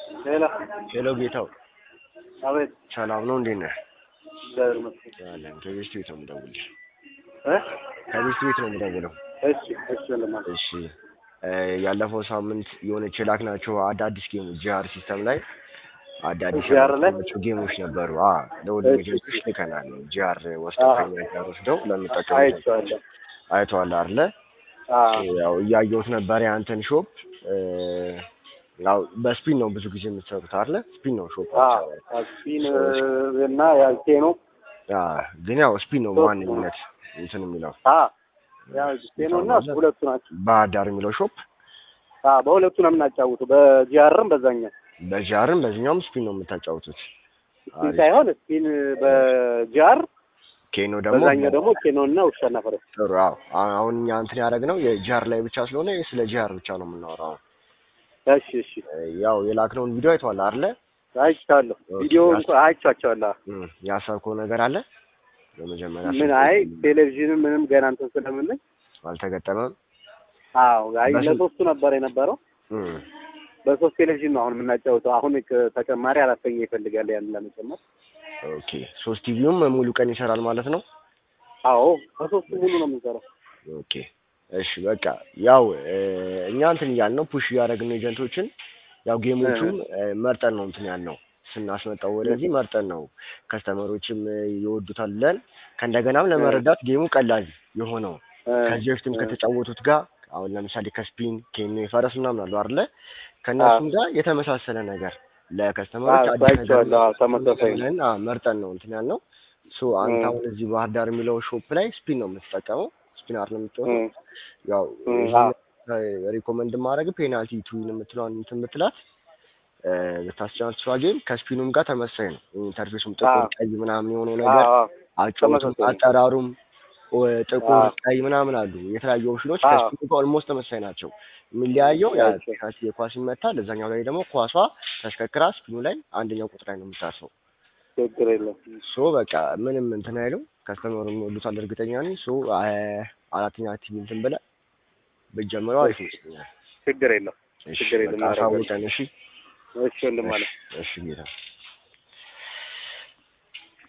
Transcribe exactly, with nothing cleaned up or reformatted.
ሄሎ ሄሎ ጌታው፣ አቤት። ሰላም ነው? እንዴት ነህ? እግዚአብሔር ይመስገን። አለን። ከቤት ቤት ነው የምደውልልህ። እ ከቤት ቤት ነው የምደውለው። እሺ እሺ ለማለት እሺ፣ ያለፈው ሳምንት የሆነች የላክናቸው አዳዲስ ጌሞች ጂአር ሲስተም ላይ አዳዲስ ጂአር ላይ ያላቸው ጌሞች ነበሩ። አ ለሁሉም ጌሞች ልከናል። ጂአር ወስደው ከኛ ጋር ወስደው ለሚጠቀሙ አይቼዋለሁ። አይተዋል አይደለ? አዎ ያው እያየሁት ነበር ያንተን ሾፕ። ያው በስፒን ነው ብዙ ጊዜ የምትሰሩት አይደለ? ስፒን ነው ሾፕ። አዎ ስፒን እና ያልቴ ነው። ያ ግን ያው ስፒን ነው በዋነኝነት እንትን የሚለው። አዎ ያው ስፒን እና ሁለቱ ናቸው። ባህር ዳር የሚለው ሾፕ አዎ በሁለቱ ነው የምናጫውተው፣ በጂአርም በዛኛው። በጂአርም በዚህኛውም ስፒን ነው የምታጫውቱት? ስፒን ሳይሆን ስፒን በጂአር ኬኖ ደግሞ በዛኛው ደግሞ ኬኖ እና ውሻ ነበር። ጥሩ። አዎ አሁን እኛ እንትን ያደረግነው የጂአር ላይ ብቻ ስለሆነ ስለ ጂአር ብቻ ነው የምናወራው። እሺ እሺ። ያው የላክነውን ቪዲዮ አይተዋል አይደለ? አይቻለሁ። ቪዲዮ እንኳን አይቻቸዋለሁ። ያሳብከው ነገር አለ? በመጀመሪያ ምን አይ ቴሌቪዥን ምንም ገና እንትን ስለምንል አልተገጠመም። አዎ አይ ለሶስቱ ነበር የነበረው። በሶስት ቴሌቪዥን ነው አሁን የምናጫወተው። አሁን ተጨማሪ አራተኛ ይፈልጋል ያን ለመጨመር። ኦኬ። ሶስት ቲቪውም ሙሉ ቀን ይሰራል ማለት ነው? አዎ በሶስቱ ሙሉ ነው የምንሰራው። ኦኬ እሺ። በቃ ያው እኛ እንትን እያልን ነው ፑሽ እያደረግን ነው ኤጀንቶችን። ያው ጌሞቹም መርጠን ነው እንትን ያልነው ስናስመጣው ወደዚህ መርጠን ነው ከስተመሮችም ይወዱታል ብለን ከእንደገናም ለመረዳት ጌሙ ቀላል የሆነው ከዚህ በፊትም ከተጫወቱት ጋር አሁን ለምሳሌ ከስፒን ኬኖ ፈረስ ምናምን አሉ አይደለ? ከነሱም ጋር የተመሳሰለ ነገር ለከስተመሮች አዲስ ነገር ተመሳሳይ ነው መርጠን ነው እንትን ያልነው። ሶ አንተ አሁን እዚህ ባህር ዳር የሚለው ሾፕ ላይ ስፒን ነው የምትጠቀመው፣ ስፒን አር ነው የምትጠቀመው። ያው ሪኮመንድ ማድረግ ፔናልቲ ቱዊን የምትለውን እንትን የምትላት በታስቻንስ ጌም ከስፒኑም ጋር ተመሳሳይ ነው። ኢንተርፌሱም ጥቁር ቀይ ምናምን የሆነው ነገር አጫውቱም አጠራሩም ጥቁር ቀይ ምናምን አሉ የተለያዩ ኦፕሽኖች ከስፒኑ ጋር ኦልሞስት ተመሳሳይ ናቸው። የሚለያየው ያ ቻሲ የኳስ ይመታል፣ እዛኛው ላይ ደግሞ ኳሷ ተሽከክራ ስፒኑ ላይ አንደኛው ቁጥር ላይ ነው የምታርፈው። ችግር የለም። ሶ በቃ ምንም እንትን አይልም። ከስተመሩ የሚወዱታል እርግጠኛ ነኝ። ሶ አራተኛ ቲቪ እንትን ብለህ ብትጀምረው አሪፍ ይመስለኛል። ችግር የለም። ችግር የለም። አሳውቀን። እሺ እሺ ወንድም አለ። እሺ ጌታ